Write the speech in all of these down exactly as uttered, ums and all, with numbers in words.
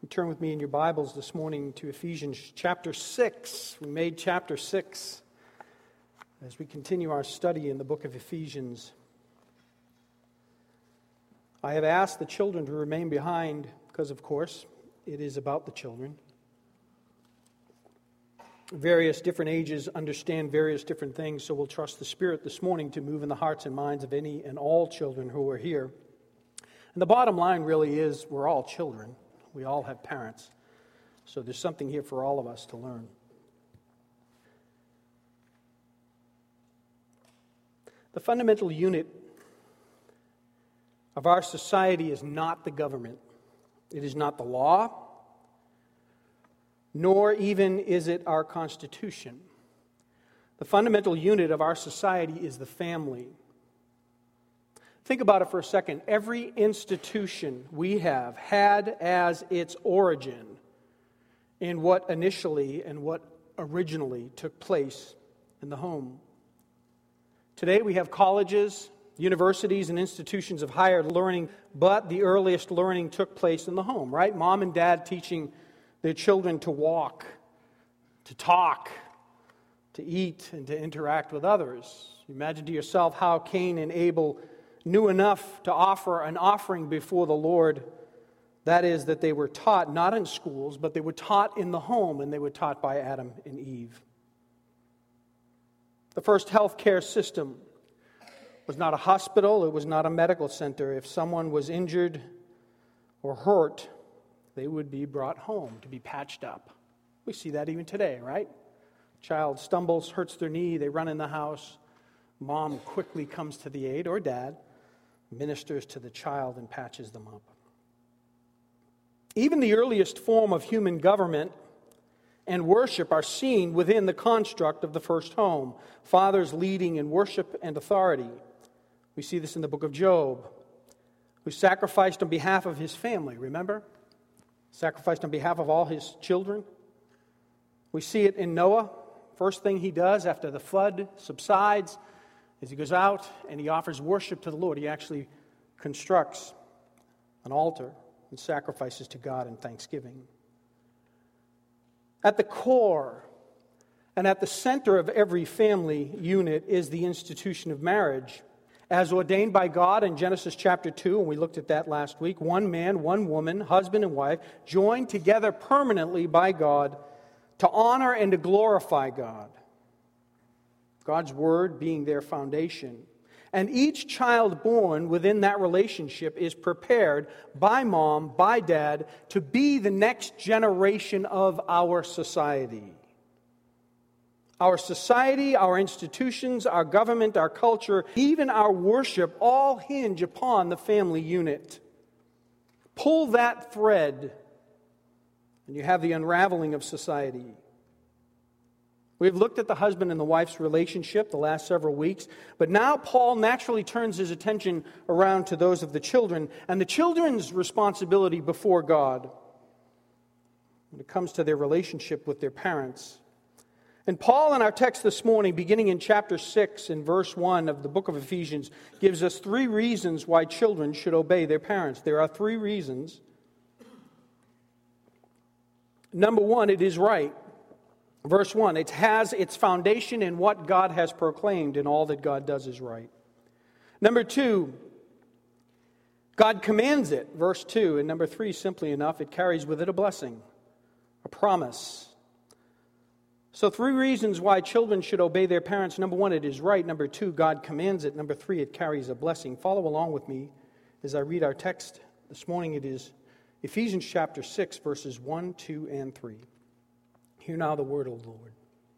Turn with me in your Bibles this morning to Ephesians chapter six. We made chapter six as we continue our study in the book of Ephesians. I have asked the children to remain behind because, of course, it is about the children. Various different ages understand various different things, so we'll trust the Spirit this morning to move in the hearts and minds of any and all children who are here. And the bottom line really is we're all children. We all have parents. So there's something here for all of us to learn. The fundamental unit of our society is not the government. It is not the law, nor even is it our Constitution. The fundamental unit of our society is the family. Think about it for a second. Every institution we have had as its origin in what initially and what originally took place in the home. Today we have colleges, universities, and institutions of higher learning, but the earliest learning took place in the home, right? Mom and dad teaching their children to walk, to talk, to eat, and to interact with others. Imagine to yourself how Cain and Abel knew enough to offer an offering before the Lord. That is, that they were taught not in schools, but they were taught in the home, and they were taught by Adam and Eve. The first healthcare system was not a hospital, it was not a medical center. If someone was injured or hurt, they would be brought home to be patched up. We see that even today, right? Child stumbles, hurts their knee, they run in the house. Mom quickly comes to the aid, or dad, ministers to the child and patches them up. Even the earliest form of human government and worship are seen within the construct of the first home. Fathers leading in worship and authority. We see this in the book of Job, who sacrificed on behalf of his family, remember? Sacrificed on behalf of all his children. We see it in Noah. First thing he does after the flood subsides is he goes out and he offers worship to the Lord. He actually constructs an altar and sacrifices to God in thanksgiving. At the core and at the center of every family unit is the institution of marriage. As ordained by God in Genesis chapter two, and we looked at that last week, one man, one woman, husband and wife, joined together permanently by God to honor and to glorify God. God's word being their foundation. And each child born within that relationship is prepared by mom, by dad, to be the next generation of our society. Our society, our institutions, our government, our culture, even our worship all hinge upon the family unit. Pull that thread, and you have the unraveling of society. We've looked at the husband and the wife's relationship the last several weeks, but now Paul naturally turns his attention around to those of the children and the children's responsibility before God when it comes to their relationship with their parents. And Paul, in our text this morning, beginning in chapter six and verse one of the book of Ephesians, gives us three reasons why children should obey their parents. There are three reasons. Number one, it is right. Verse one, it has its foundation in what God has proclaimed, and all that God does is right. Number two, God commands it, verse two. And number three, simply enough, it carries with it a blessing, a promise. So three reasons why children should obey their parents. Number one, it is right. Number two, God commands it. Number three, it carries a blessing. Follow along with me as I read our text this morning. It is Ephesians chapter six, verses one, two, and three. Hear now the word of the Lord.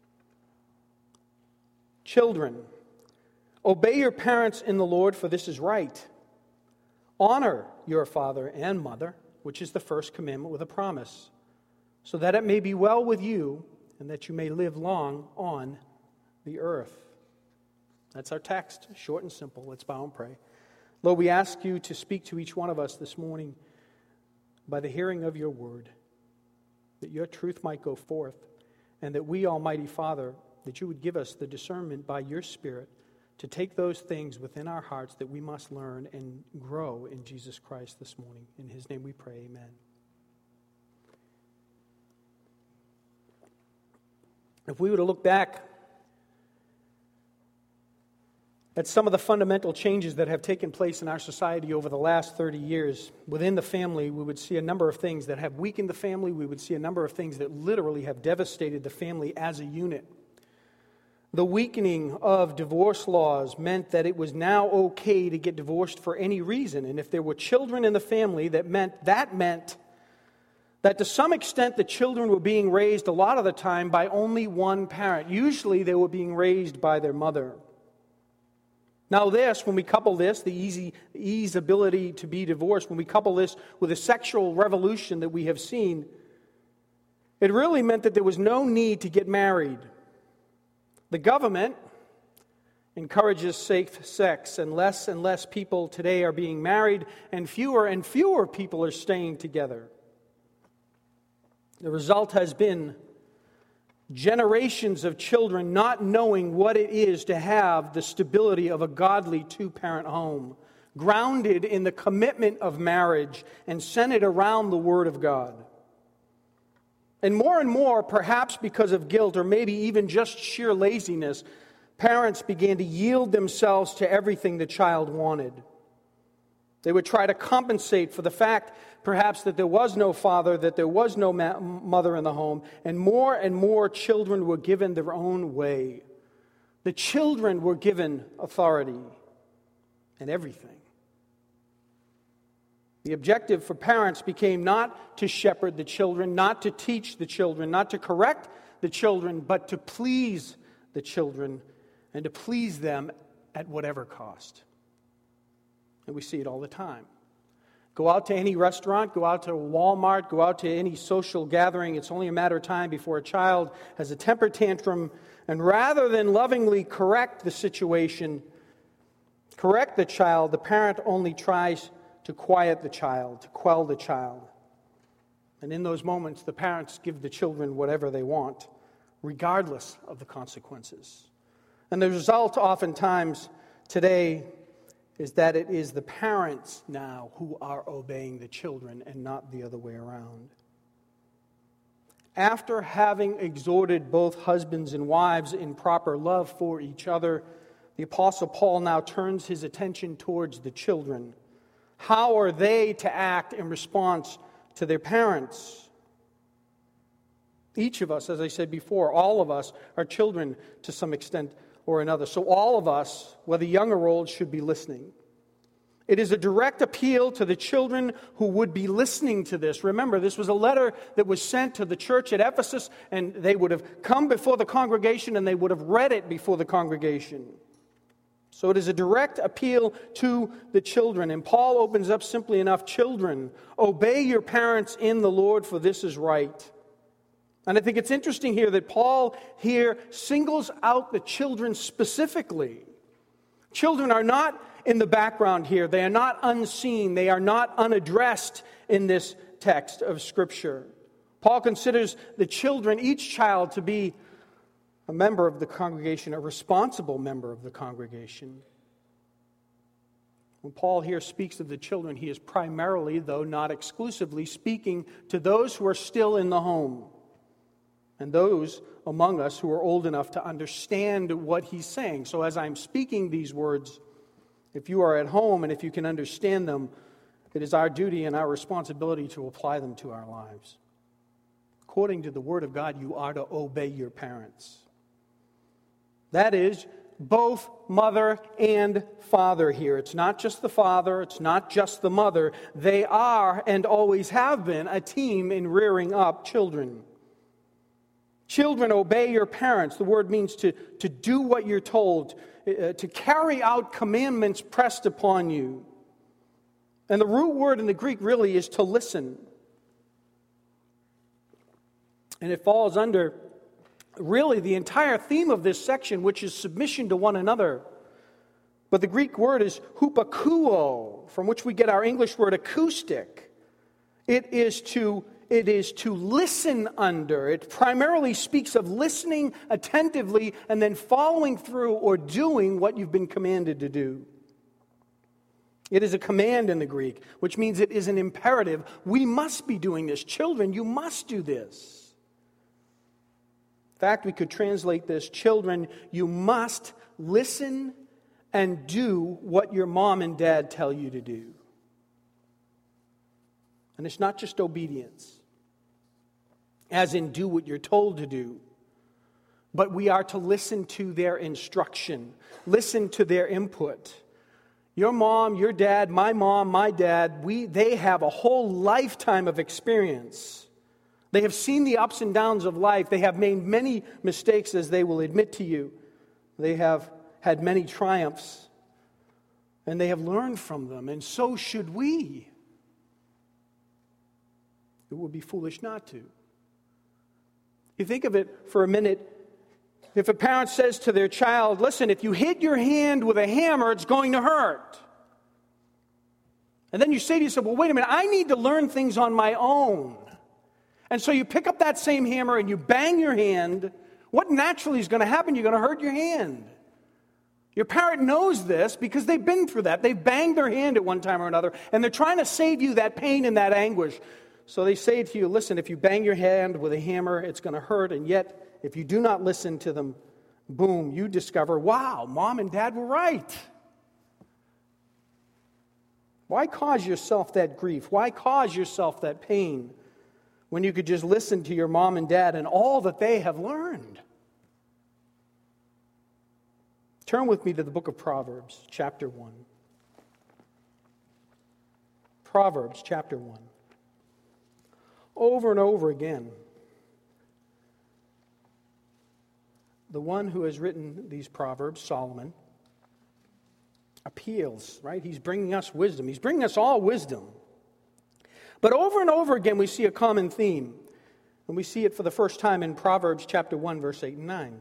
Children, obey your parents in the Lord, for this is right. Honor your father and mother, which is the first commandment with a promise, so that it may be well with you and that you may live long on the earth. That's our text, short and simple. Let's bow and pray. Lord, we ask you to speak to each one of us this morning by the hearing of your word, that your truth might go forth, and that we, Almighty Father, that you would give us the discernment by your Spirit to take those things within our hearts that we must learn and grow in Jesus Christ this morning. In his name we pray, amen. If we were to look back at some of the fundamental changes that have taken place in our society over the last thirty years, within the family, we would see a number of things that have weakened the family. We would see a number of things that literally have devastated the family as a unit. The weakening of divorce laws meant that it was now okay to get divorced for any reason. And if there were children in the family, that meant that meant that to some extent the children were being raised a lot of the time by only one parent. Usually they were being raised by their mother. Now this, when we couple this, the easy ease ability to be divorced, when we couple this with the sexual revolution that we have seen, it really meant that there was no need to get married. The government encourages safe sex, and less and less people today are being married, and fewer and fewer people are staying together. The result has been generations of children not knowing what it is to have the stability of a godly two-parent home, grounded in the commitment of marriage and centered around the Word of God. And more and more, perhaps because of guilt or maybe even just sheer laziness, parents began to yield themselves to everything the child wanted. They would try to compensate for the fact, perhaps, that there was no father, that there was no ma- mother in the home, and more and more children were given their own way. The children were given authority and everything. The objective for parents became not to shepherd the children, not to teach the children, not to correct the children, but to please the children and to please them at whatever cost. And we see it all the time. Go out to any restaurant, go out to Walmart, go out to any social gathering. It's only a matter of time before a child has a temper tantrum. And rather than lovingly correct the situation, correct the child, the parent only tries to quiet the child, to quell the child. And in those moments, the parents give the children whatever they want, regardless of the consequences. And the result oftentimes today is that it is the parents now who are obeying the children and not the other way around. After having exhorted both husbands and wives in proper love for each other, the Apostle Paul now turns his attention towards the children. How are they to act in response to their parents? Each of us, as I said before, all of us are children to some extent or another. So all of us, whether young or old, should be listening. It is a direct appeal to the children who would be listening to this. Remember, this was a letter that was sent to the church at Ephesus, and they would have come before the congregation and they would have read it before the congregation. So it is a direct appeal to the children. And Paul opens up simply enough, children, obey your parents in the Lord, for this is right. And I think it's interesting here that Paul here singles out the children specifically. Children are not in the background here. They are not unseen. They are not unaddressed in this text of Scripture. Paul considers the children, each child, to be a member of the congregation, a responsible member of the congregation. When Paul here speaks of the children, he is primarily, though not exclusively, speaking to those who are still in the home and those among us who are old enough to understand what he's saying. So as I'm speaking these words, if you are at home and if you can understand them, it is our duty and our responsibility to apply them to our lives. According to the Word of God, you are to obey your parents. That is, both mother and father here. It's not just the father, it's not just the mother. They are and always have been a team in rearing up children. Children, obey your parents. The word means to, to do what you're told, uh, to carry out commandments pressed upon you. And the root word in the Greek really is to listen. And it falls under really the entire theme of this section, which is submission to one another. But the Greek word is hupakuo, from which we get our English word acoustic. It is to It is to listen under. It primarily speaks of listening attentively and then following through or doing what you've been commanded to do. It is a command in the Greek, which means it is an imperative. We must be doing this. Children, you must do this. In fact, we could translate this: children, you must listen and do what your mom and dad tell you to do. And it's not just obedience, as in do what you're told to do, but we are to listen to their instruction, listen to their input. Your mom, your dad, my mom, my dad, we they have a whole lifetime of experience. They have seen the ups and downs of life. They have made many mistakes, as they will admit to you. They have had many triumphs, and they have learned from them, and so should we. It would be foolish not to. You think of it for a minute. If a parent says to their child, listen, if you hit your hand with a hammer, it's going to hurt. And then you say to yourself, well, wait a minute, I need to learn things on my own. And so you pick up that same hammer and you bang your hand. What naturally is going to happen? You're going to hurt your hand. Your parent knows this because they've been through that. They've banged their hand at one time or another, and they're trying to save you that pain and that anguish. So they say to you, listen, if you bang your hand with a hammer, it's going to hurt, and yet if you do not listen to them, boom, you discover, wow, mom and dad were right. Why cause yourself that grief? Why cause yourself that pain when you could just listen to your mom and dad and all that they have learned? Turn with me to the book of Proverbs, chapter one. Proverbs, chapter one. Over and over again, the one who has written these Proverbs, Solomon, appeals, right? He's bringing us wisdom. He's bringing us all wisdom. But over and over again, we see a common theme. And we see it for the first time in Proverbs chapter one, verse eight and nine.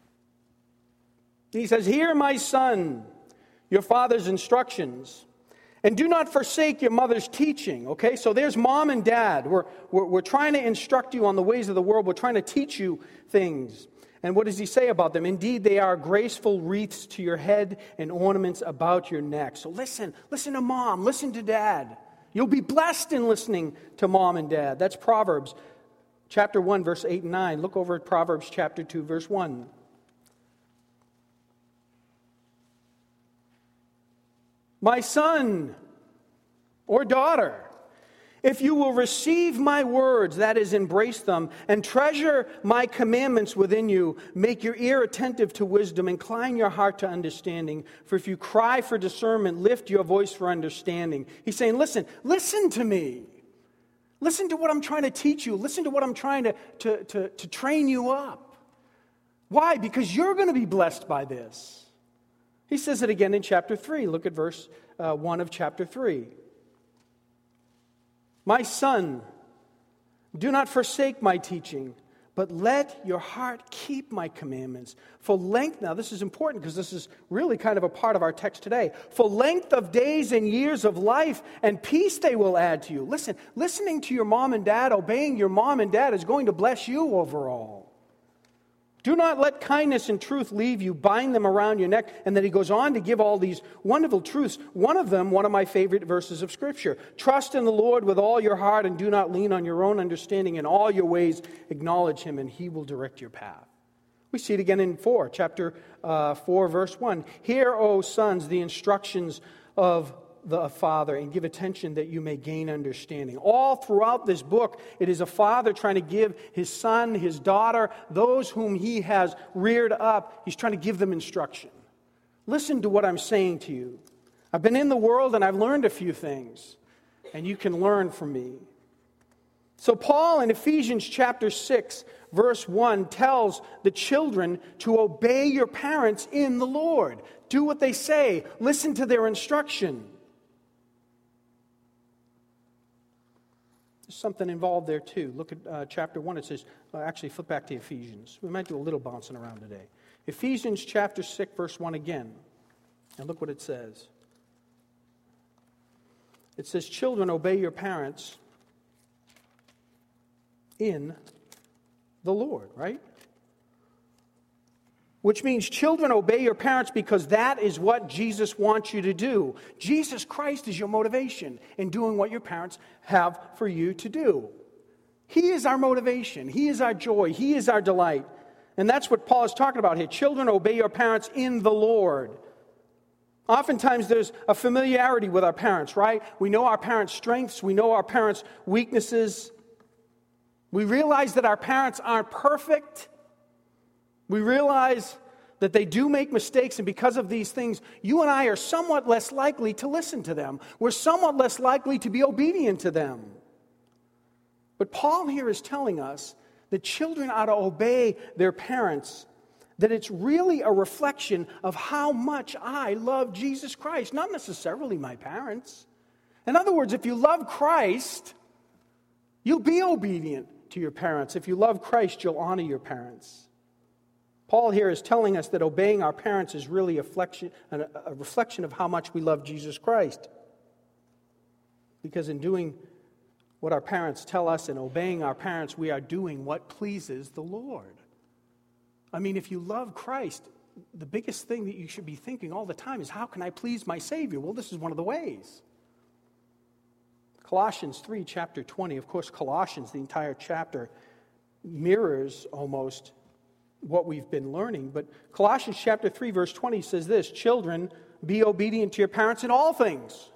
He says, hear, my son, your father's instructions, and do not forsake your mother's teaching. Okay, so there's mom and dad. We're, we're, we're trying to instruct you on the ways of the world. We're trying to teach you things. And what does he say about them? Indeed, they are graceful wreaths to your head and ornaments about your neck. So listen, listen to mom, listen to dad. You'll be blessed in listening to mom and dad. That's Proverbs chapter one, verse eight and nine. Look over at Proverbs chapter two, verse one. My son or daughter, if you will receive my words, that is, embrace them, and treasure my commandments within you, make your ear attentive to wisdom, incline your heart to understanding. For if you cry for discernment, lift your voice for understanding. He's saying, listen, listen to me. Listen to what I'm trying to teach you. Listen to what I'm trying to, to, to, to train you up. Why? Because you're going to be blessed by this. He says it again in chapter three. Look at verse uh, one of chapter three. My son, do not forsake my teaching, but let your heart keep my commandments. For length, now this is important because this is really kind of a part of our text today. For length of days and years of life and peace they will add to you. Listen, listening to your mom and dad, obeying your mom and dad is going to bless you overall. Do not let kindness and truth leave you. Bind them around your neck. And then he goes on to give all these wonderful truths. One of them, one of my favorite verses of Scripture. Trust in the Lord with all your heart and do not lean on your own understanding. In all your ways acknowledge him and he will direct your path. We see it again in four, chapter uh, four, verse one. Hear, O sons, the instructions of the Father, and give attention that you may gain understanding. All throughout this book, it is a father trying to give his son, his daughter, those whom he has reared up, he's trying to give them instruction. Listen to what I'm saying to you. I've been in the world and I've learned a few things, and you can learn from me. So Paul in Ephesians chapter six, verse one, tells the children to obey your parents in the Lord. Do what they say. Listen to their instruction. There's something involved there too. Look at uh, chapter one. It says, uh, actually flip back to Ephesians. We might do a little bouncing around today. Ephesians chapter six, verse one again. And look what it says. It says, children, obey your parents in the Lord, right? Which means, children, obey your parents because that is what Jesus wants you to do. Jesus Christ is your motivation in doing what your parents have for you to do. He is our motivation. He is our joy. He is our delight. And that's what Paul is talking about here. Children, obey your parents in the Lord. Oftentimes there's a familiarity with our parents, right? We know our parents' strengths. We know our parents' weaknesses. We realize that our parents aren't perfect. We realize that they do make mistakes, and because of these things, you and I are somewhat less likely to listen to them. We're somewhat less likely to be obedient to them. But Paul here is telling us that children ought to obey their parents, that it's really a reflection of how much I love Jesus Christ, not necessarily my parents. In other words, if you love Christ, you'll be obedient to your parents. If you love Christ, you'll honor your parents. Paul here is telling us that obeying our parents is really a reflection, a reflection of how much we love Jesus Christ. Because in doing what our parents tell us and obeying our parents, we are doing what pleases the Lord. I mean, if you love Christ, the biggest thing that you should be thinking all the time is, how can I please my Savior? Well, this is one of the ways. Colossians three, chapter twenty. Of course, Colossians, the entire chapter, mirrors almost what we've been learning. But Colossians chapter three, verse twenty says this: children, be obedient to your parents in all things,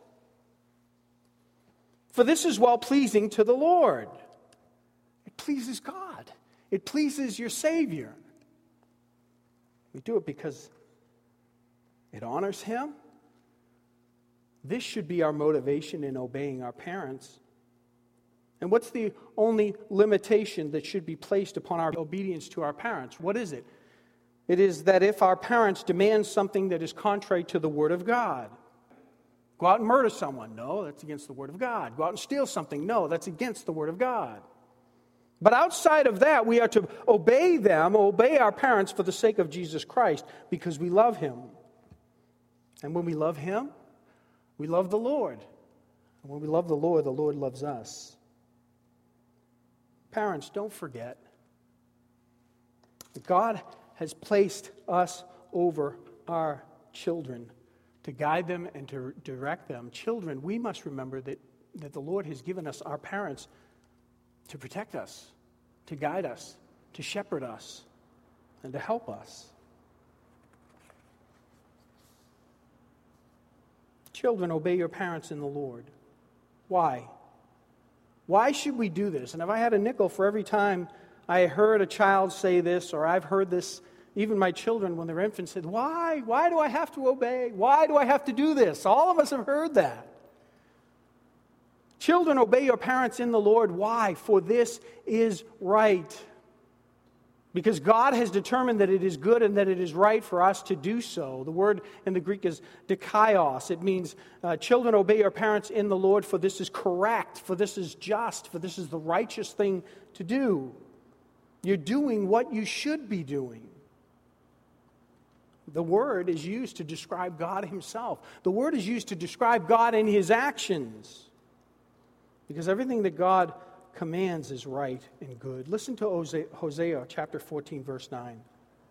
for this is well-pleasing to the Lord. It pleases God. It pleases your Savior. We do it because it honors Him. This should be our motivation in obeying our parents. And what's the only limitation that should be placed upon our obedience to our parents? What is it? It is that if our parents demand something that is contrary to the Word of God. Go out and murder someone. No, that's against the Word of God. Go out and steal something. No, that's against the Word of God. But outside of that, we are to obey them, obey our parents for the sake of Jesus Christ, because we love Him. And when we love Him, we love the Lord. And when we love the Lord, the Lord loves us. Parents, don't forget that God has placed us over our children to guide them and to direct them. Children, we must remember that, that the Lord has given us our parents to protect us, to guide us, to shepherd us, and to help us. Children, obey your parents in the Lord. Why? Why should we do this? And if I had a nickel for every time I heard a child say this, or I've heard this, even my children when they're infants said, why? Why do I have to obey? Why do I have to do this? All of us have heard that. Children, obey your parents in the Lord. Why? For this is right. Because God has determined that it is good and that it is right for us to do so. The word in the Greek is dikaios. It means, uh, children, obey your parents in the Lord, for this is correct, for this is just, for this is the righteous thing to do. You're doing what you should be doing. The word is used to describe God Himself. The word is used to describe God in His actions. Because everything that God commands is right and good. Listen to Hosea chapter fourteen, verse nine.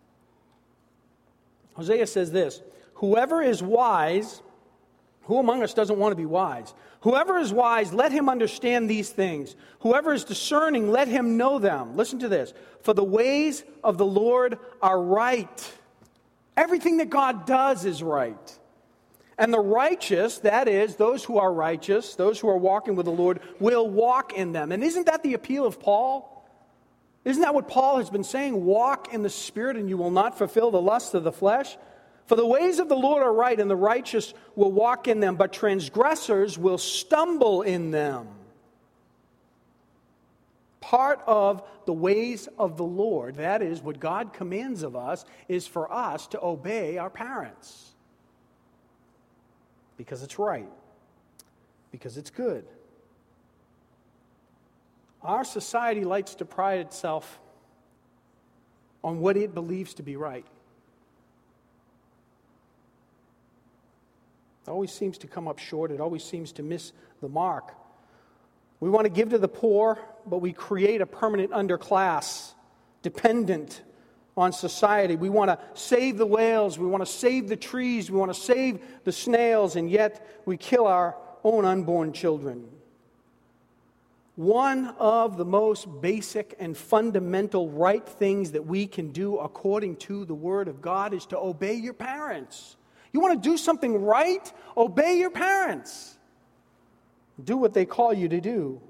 Hosea says this: whoever is wise, who among us doesn't want to be wise? Whoever is wise, let him understand these things. Whoever is discerning, let him know them. Listen to this: for the ways of the Lord are right. Everything that God does is right. And the righteous, that is, those who are righteous, those who are walking with the Lord, will walk in them. And isn't that the appeal of Paul? Isn't that what Paul has been saying? Walk in the Spirit and you will not fulfill the lusts of the flesh. For the ways of the Lord are right, and the righteous will walk in them, but transgressors will stumble in them. Part of the ways of the Lord, that is, what God commands of us, is for us to obey our parents. Because it's right. Because it's good. Our society likes to pride itself on what it believes to be right. It always seems to come up short. It always seems to miss the mark. We want to give to the poor, but we create a permanent underclass dependent on society. We want to save the whales. We want to save the trees. We want to save the snails, and yet we kill our own unborn children. one of the most basic and fundamental right things that we can do according to the Word of God is to obey your parents. You want to do something right? Obey your parents. Do what they call you to do.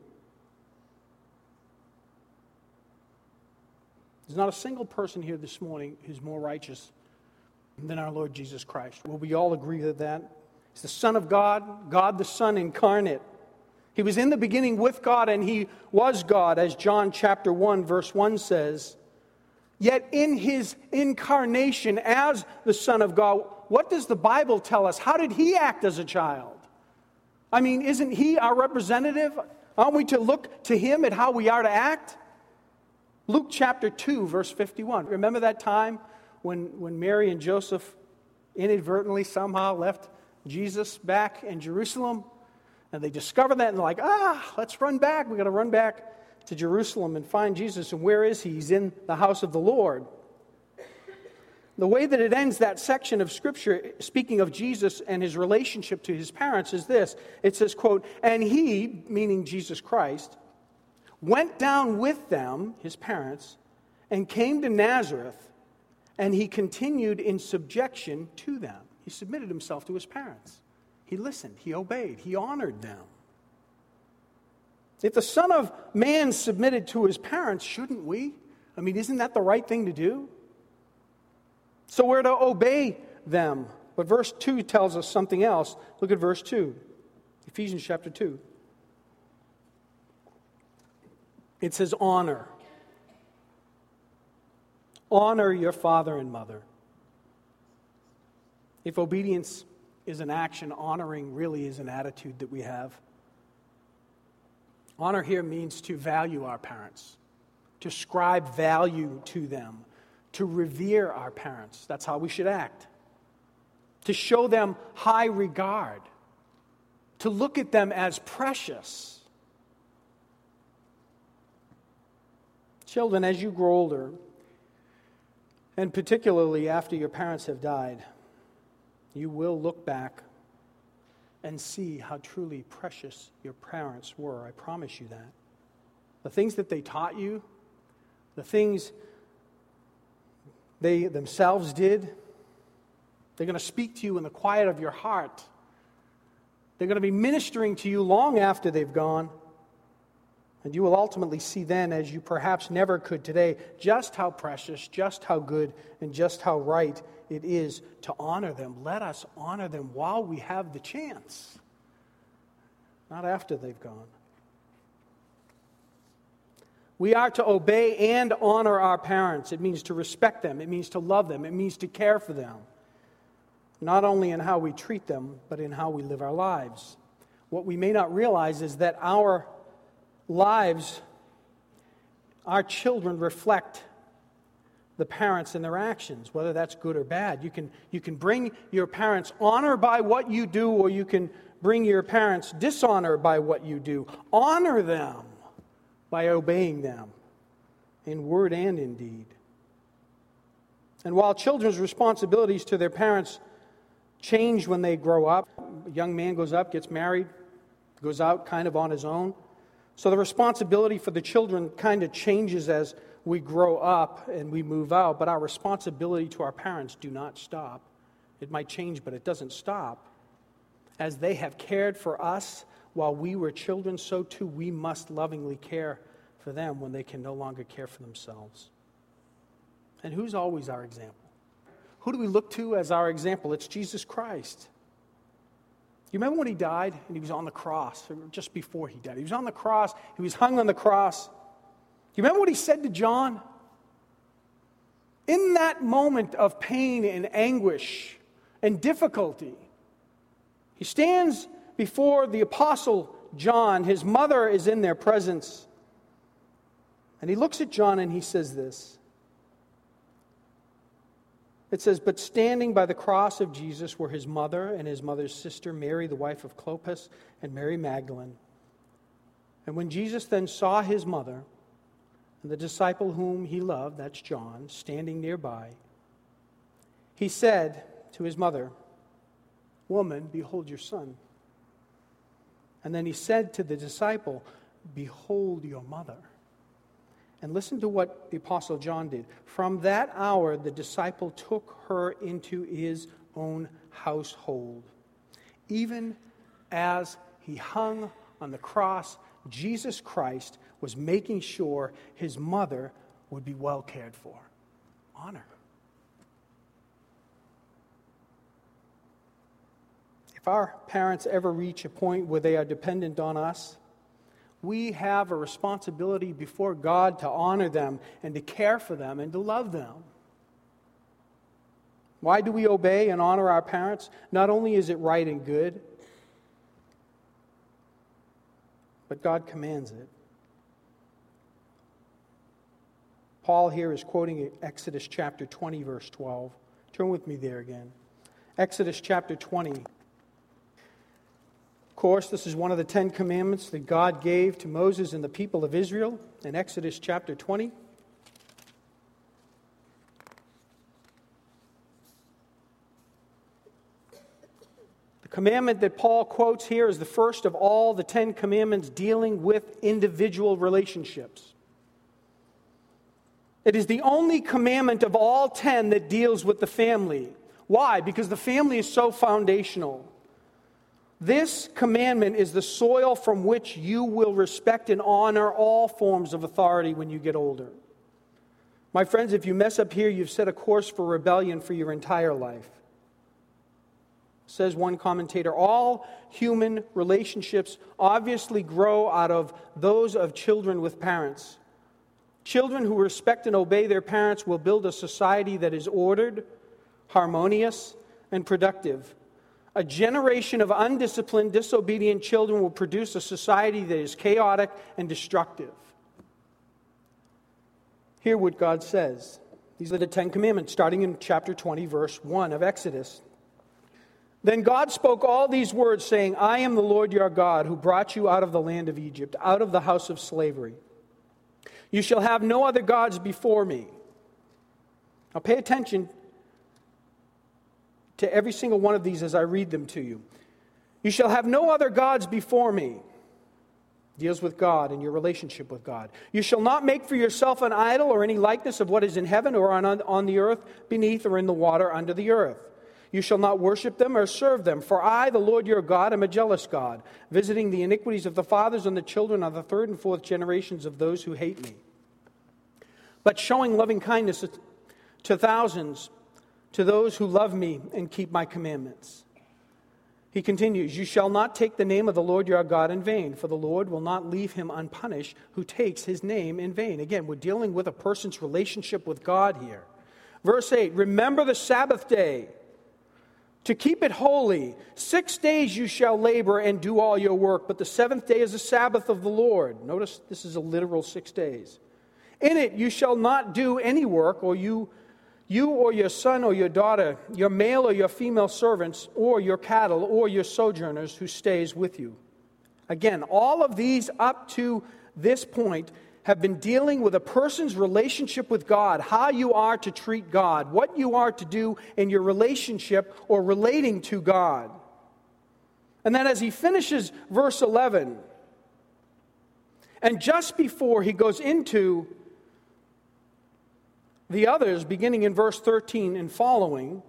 There's not a single person here this morning who's more righteous than our Lord Jesus Christ. Will we all agree with that? He's the Son of God, God the Son incarnate. He was in the beginning with God, and He was God, as John chapter one, verse one says. Yet in His incarnation as the Son of God, what does the Bible tell us? How did He act as a child? I mean, isn't He our representative? Aren't we to look to Him at how we are to act? Luke chapter two, verse fifty-one. Remember that time when, when Mary and Joseph inadvertently somehow left Jesus back in Jerusalem? And they discover that and they're like, ah, let's run back. We've got to run back to Jerusalem and find Jesus. And where is He? He's in the house of the Lord. The way that it ends that section of Scripture, speaking of Jesus and His relationship to His parents, is this. It says, quote, and He, meaning Jesus Christ, went down with them, His parents, and came to Nazareth, and He continued in subjection to them. He submitted Himself to His parents. He listened, He obeyed, He honored them. If the Son of Man submitted to His parents, shouldn't we? I mean, isn't that the right thing to do? So we're to obey them. But verse two tells us something else. Look at verse two. Ephesians chapter two. It says, honor. Honor your father and mother. If obedience is an action, honoring really is an attitude that we have. Honor here means to value our parents, to ascribe value to them, to revere our parents. That's how we should act. To show them high regard, to look at them as precious. Children, as you grow older, and particularly after your parents have died, you will look back and see how truly precious your parents were. I promise you that. The things that they taught you, the things they themselves did, they're going to speak to you in the quiet of your heart. They're going to be ministering to you long after they've gone. And you will ultimately see then, as you perhaps never could today, just how precious, just how good, and just how right it is to honor them. Let us honor them while we have the chance, not after they've gone. We are to obey and honor our parents. It means to respect them. It means to love them. It means to care for them. Not only in how we treat them, but in how we live our lives. What we may not realize is that our lives, our children reflect the parents and their actions, whether that's good or bad. You can, you can bring your parents honor by what you do, or you can bring your parents dishonor by what you do. Honor them by obeying them in word and in deed. And while children's responsibilities to their parents change when they grow up, a young man goes up, gets married, goes out kind of on his own. So the responsibility for the children kind of changes as we grow up and we move out, but our responsibility to our parents do not stop. It might change, but it doesn't stop. As they have cared for us while we were children, so too we must lovingly care for them when they can no longer care for themselves. And who's always our example? Who do we look to as our example? It's Jesus Christ. You remember when He died and He was on the cross, just before He died? He was on the cross, He was hung on the cross. Do you remember what He said to John? In that moment of pain and anguish and difficulty, He stands before the apostle John. His mother is in their presence. And He looks at John and He says this. It says, but standing by the cross of Jesus were His mother and His mother's sister, Mary, the wife of Clopas, and Mary Magdalene. And when Jesus then saw His mother and the disciple whom He loved, that's John, standing nearby, He said to His mother, woman, behold your son. And then He said to the disciple, behold your mother. And listen to what the Apostle John did. From that hour, the disciple took her into his own household. Even as he hung on the cross, Jesus Christ was making sure his mother would be well cared for. Honor. If our parents ever reach a point where they are dependent on us, we have a responsibility before God to honor them and to care for them and to love them. Why do we obey and honor our parents? Not only is it right and good, but God commands it. Paul here is quoting Exodus chapter twenty, verse twelve. Turn with me there again. Exodus chapter twenty. Of course, this is one of the Ten Commandments that God gave to Moses and the people of Israel in Exodus chapter twenty. The commandment that Paul quotes here is the first of all the Ten Commandments dealing with individual relationships. It is the only commandment of all ten that deals with the family. Why? Because the family is so foundational. This commandment is the soil from which you will respect and honor all forms of authority when you get older. My friends, if you mess up here, you've set a course for rebellion for your entire life. Says one commentator, all human relationships obviously grow out of those of children with parents. Children who respect and obey their parents will build a society that is ordered, harmonious, and productive. A generation of undisciplined, disobedient children will produce a society that is chaotic and destructive. Hear what God says. These are the Ten Commandments, starting in chapter twenty, verse one of Exodus. Then God spoke all these words, saying, I am the Lord your God, who brought you out of the land of Egypt, out of the house of slavery. You shall have no other gods before me. Now pay attention to every single one of these as I read them to you. You shall have no other gods before me. Deals with God and your relationship with God. You shall not make for yourself an idol or any likeness of what is in heaven or on, on the earth beneath or in the water under the earth. You shall not worship them or serve them, for I, the Lord your God, am a jealous God, visiting the iniquities of the fathers and the children of the third and fourth generations of those who hate me, but showing loving kindness to thousands, to those who love me and keep my commandments. He continues, you shall not take the name of the Lord your God in vain, for the Lord will not leave him unpunished who takes his name in vain. Again, we're dealing with a person's relationship with God here. Verse eight, remember the Sabbath day, to keep it holy. Six days you shall labor and do all your work, but the seventh day is the Sabbath of the Lord. Notice this is a literal six days. In it you shall not do any work, or you You or your son or your daughter, your male or your female servants, or your cattle or your sojourners who stays with you. Again, all of these up to this point have been dealing with a person's relationship with God, how you are to treat God, what you are to do in your relationship or relating to God. And then as he finishes verse eleven, and just before he goes into the others, beginning in verse thirteen and following,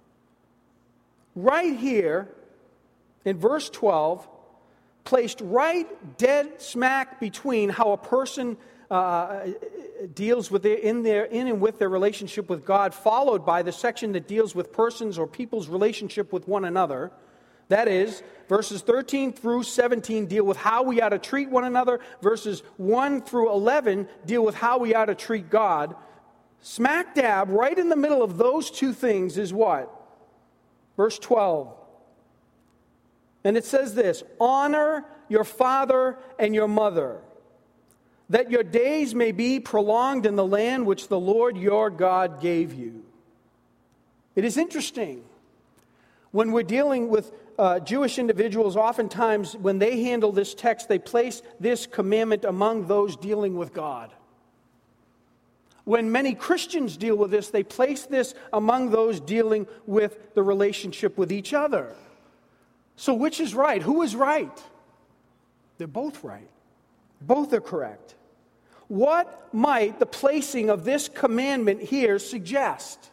right here in verse twelve, placed right dead smack between how a person uh, deals with their, in their in and with their relationship with God, followed by the section that deals with persons or people's relationship with one another. That is, verses thirteen through seventeen deal with how we ought to treat one another. Verses one through eleven deal with how we ought to treat God. Smack dab, right in the middle of those two things is what? Verse twelve. And it says this, honor your father and your mother, that your days may be prolonged in the land which the Lord your God gave you. It is interesting. When we're dealing with uh, Jewish individuals, oftentimes when they handle this text, they place this commandment among those dealing with God. When many Christians deal with this, they place this among those dealing with the relationship with each other. So which is right? Who is right? They're both right. Both are correct. What might the placing of this commandment here suggest?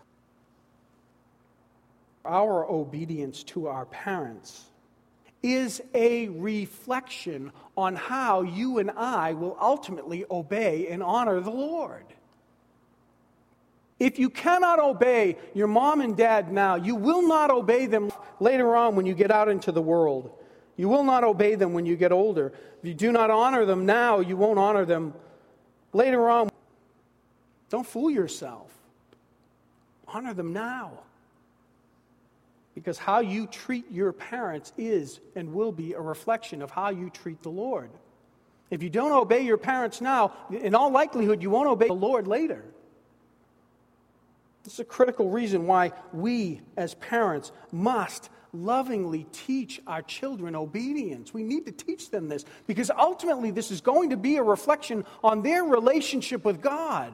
Our obedience to our parents is a reflection on how you and I will ultimately obey and honor the Lord. If you cannot obey your mom and dad now, you will not obey them later on when you get out into the world. You will not obey them when you get older. If you do not honor them now, you won't honor them later on. Don't fool yourself. Honor them now. Because how you treat your parents is and will be a reflection of how you treat the Lord. If you don't obey your parents now, in all likelihood, you won't obey the Lord later. This is a critical reason why we, as parents, must lovingly teach our children obedience. We need to teach them this because ultimately this is going to be a reflection on their relationship with God.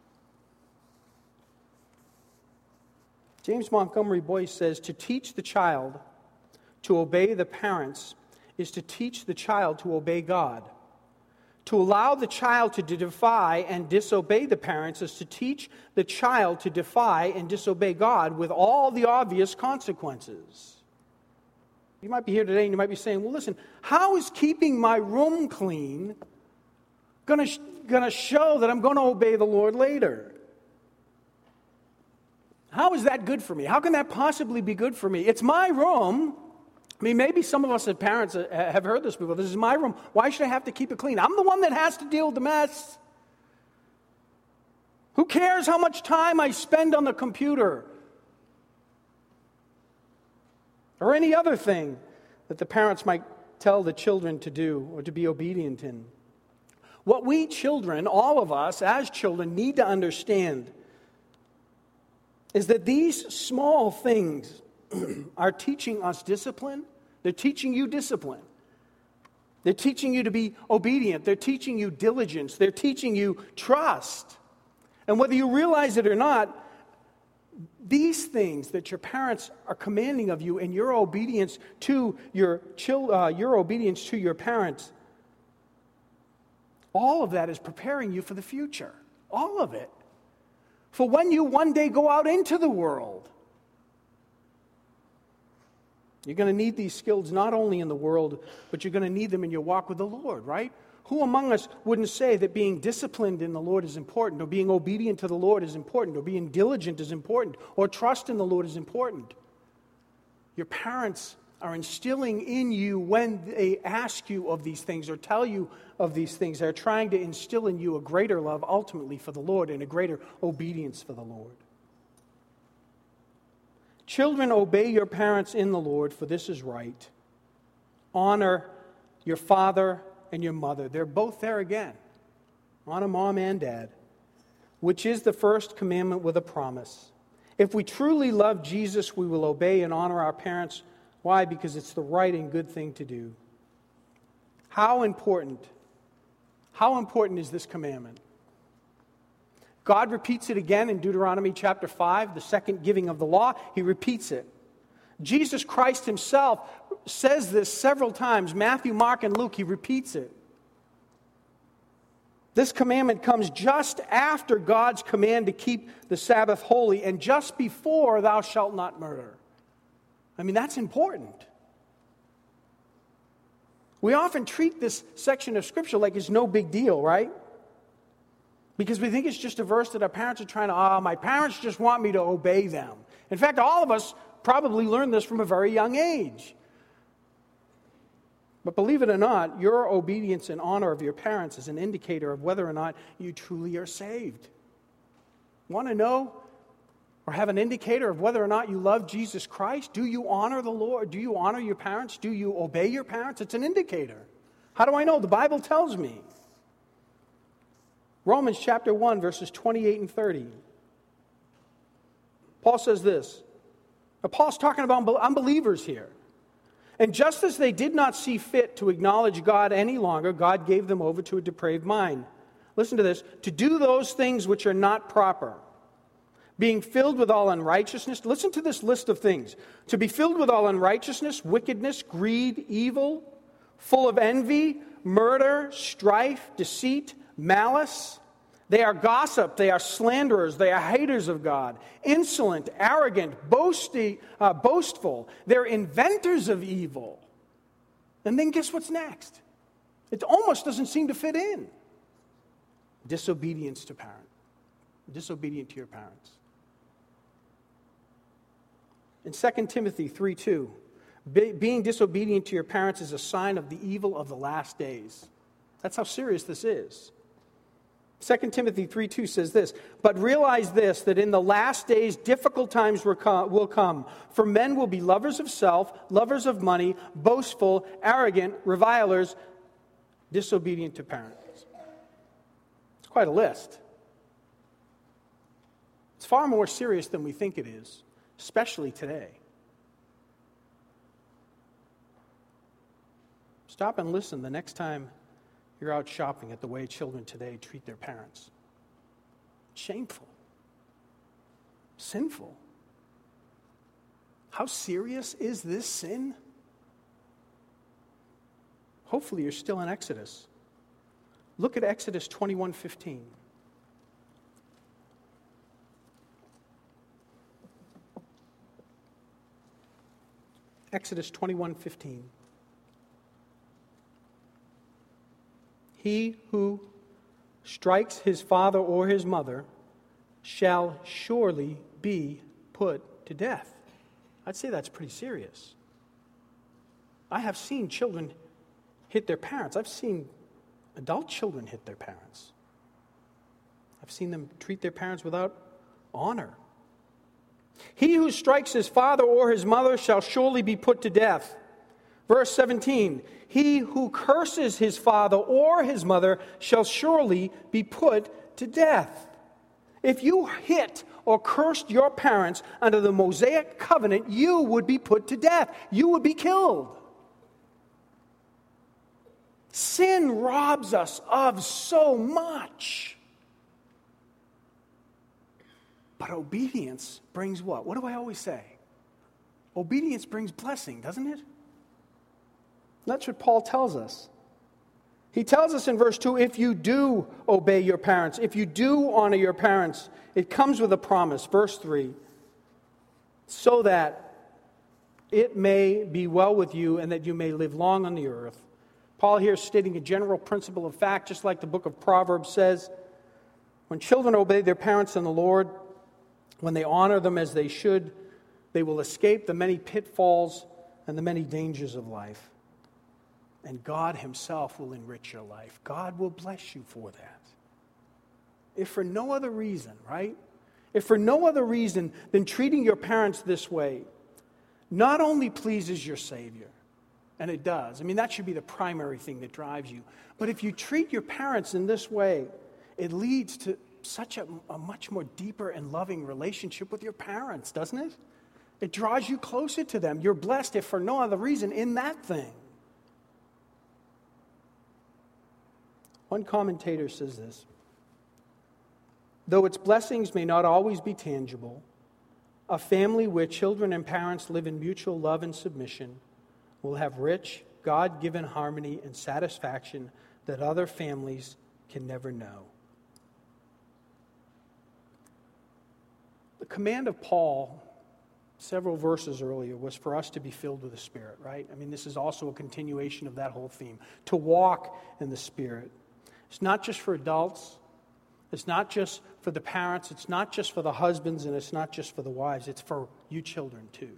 James Montgomery Boyce says, to teach the child to obey the parents is to teach the child to obey God. To allow the child to defy and disobey the parents is to teach the child to defy and disobey God with all the obvious consequences. You might be here today and you might be saying, well, listen, how is keeping my room clean going to going to show that I'm going to obey the Lord later? How is that good for me? How can that possibly be good for me? It's my room. I mean, maybe some of us as parents have heard this before. This is my room. Why should I have to keep it clean? I'm the one that has to deal with the mess. Who cares how much time I spend on the computer? Or any other thing that the parents might tell the children to do or to be obedient in. What we children, all of us as children, need to understand is that these small things are teaching us discipline. They're teaching you discipline. They're teaching you to be obedient. They're teaching you diligence. They're teaching you trust. And whether you realize it or not, these things that your parents are commanding of you and your obedience to your chil- uh, your obedience to your parents, all of that is preparing you for the future. All of it. For when you one day go out into the world, you're going to need these skills not only in the world, but you're going to need them in your walk with the Lord, right? Who among us wouldn't say that being disciplined in the Lord is important, or being obedient to the Lord is important, or being diligent is important, or trust in the Lord is important? Your parents are instilling in you when they ask you of these things or tell you of these things. They're trying to instill in you a greater love ultimately for the Lord and a greater obedience for the Lord. Children, obey your parents in the Lord, for this is right. Honor your father and your mother. They're both there again. Honor mom and dad, which is the first commandment with a promise. If we truly love Jesus, we will obey and honor our parents. Why? Because it's the right and good thing to do. How important, how important is this commandment? God repeats it again in Deuteronomy chapter five, the second giving of the law. He repeats it. Jesus Christ himself says this several times. Matthew, Mark, and Luke, he repeats it. This commandment comes just after God's command to keep the Sabbath holy and just before thou shalt not murder. I mean, that's important. We often treat this section of Scripture like it's no big deal, right? Because we think it's just a verse that our parents are trying to, oh, my parents just want me to obey them. In fact, all of us probably learned this from a very young age. But believe it or not, your obedience and honor of your parents is an indicator of whether or not you truly are saved. Want to know or have an indicator of whether or not you love Jesus Christ? Do you honor the Lord? Do you honor your parents? Do you obey your parents? It's an indicator. How do I know? The Bible tells me. Romans chapter one, verses twenty-eight and thirty. Paul says this. Now, Paul's talking about unbelievers here. And just as they did not see fit to acknowledge God any longer, God gave them over to a depraved mind. Listen to this. To do those things which are not proper. Being filled with all unrighteousness. Listen to this list of things. To be filled with all unrighteousness, wickedness, greed, evil, full of envy, murder, strife, deceit, malice. They are gossip, they are slanderers, they are haters of God, insolent, arrogant, boasty, uh, boastful. They're inventors of evil. And then guess what's next? It almost doesn't seem to fit in. Disobedience to parent. Disobedient to your parents. In Second Timothy three two, be, being disobedient to your parents is a sign of the evil of the last days. That's how serious this is. Second Timothy three two says this, but realize this, that in the last days difficult times will come, for men will be lovers of self, lovers of money, boastful, arrogant, revilers, disobedient to parents. It's quite a list. It's far more serious than we think it is, especially today. Stop and listen the next time you're out shopping at the way children today treat their parents. Shameful. Sinful. How serious is this sin? Hopefully you're still in Exodus. Look at Exodus twenty-one fifteen. Exodus twenty-one fifteen. He who strikes his father or his mother shall surely be put to death. I'd say that's pretty serious. I have seen children hit their parents. I've seen adult children hit their parents. I've seen them treat their parents without honor. He who strikes his father or his mother shall surely be put to death. Verse seventeen, he who curses his father or his mother shall surely be put to death. If you hit or cursed your parents under the Mosaic covenant, you would be put to death. You would be killed. Sin robs us of so much. But obedience brings what? What do I always say? Obedience brings blessing, doesn't it? That's what Paul tells us. He tells us in verse two, if you do obey your parents, if you do honor your parents, it comes with a promise. Verse three, so that it may be well with you and that you may live long on the earth. Paul here is stating a general principle of fact, just like the book of Proverbs says. When children obey their parents in the Lord, when they honor them as they should, they will escape the many pitfalls and the many dangers of life. And God himself will enrich your life. God will bless you for that. If for no other reason, right? If for no other reason than treating your parents this way, not only pleases your Savior, and it does. I mean, that should be the primary thing that drives you. But if you treat your parents in this way, it leads to such a, a much more deeper and loving relationship with your parents, doesn't it? It draws you closer to them. You're blessed, if for no other reason, in that thing. One commentator says this, though its blessings may not always be tangible, a family where children and parents live in mutual love and submission will have rich, God-given harmony and satisfaction that other families can never know. The command of Paul, several verses earlier, was for us to be filled with the Spirit, right? I mean, this is also a continuation of that whole theme, to walk in the Spirit. It's not just for adults. It's not just for the parents. It's not just for the husbands, and it's not just for the wives. It's for you children, too.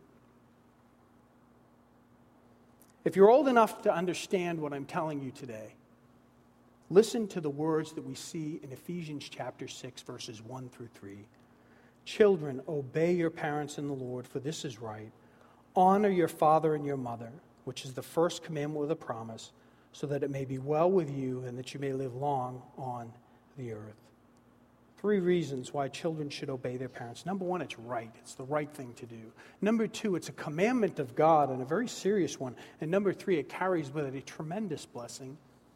If you're old enough to understand what I'm telling you today, listen to the words that we see in Ephesians chapter six, verses one through three. Children, obey your parents in the Lord, for this is right. Honor your father and your mother, which is the first commandment with a promise, so that it may be well with you and that you may live long on the earth. Three reasons why children should obey their parents. Number one, it's right. It's the right thing to do. Number two, it's a commandment of God and a very serious one. And number three, it carries with it a tremendous blessing.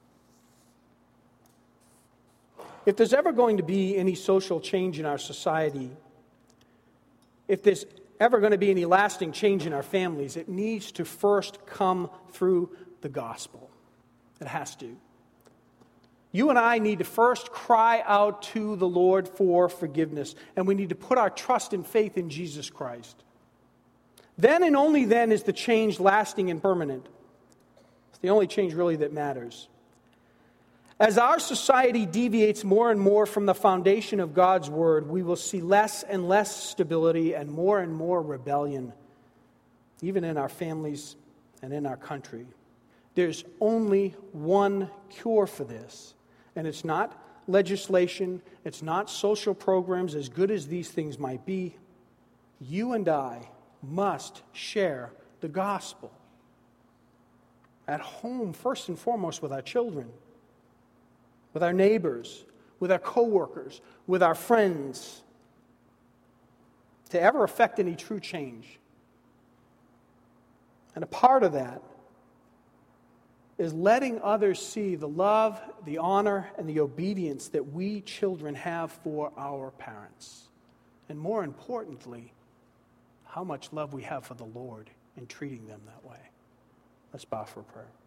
If there's ever going to be any social change in our society, if there's ever going to be any lasting change in our families, it needs to first come through the gospel. It has to. You and I need to first cry out to the Lord for forgiveness, and we need to put our trust and faith in Jesus Christ. Then and only then is the change lasting and permanent. It's the only change really that matters. As our society deviates more and more from the foundation of God's Word, we will see less and less stability and more and more rebellion, even in our families and in our country. There's only one cure for this, and it's not legislation, it's not social programs, as good as these things might be. You and I must share the gospel. At home, first and foremost, with our children, with our neighbors, with our coworkers, with our friends, to ever affect any true change. And a part of that is letting others see the love, the honor, and the obedience that we children have for our parents. And more importantly, how much love we have for the Lord in treating them that way. Let's bow for prayer.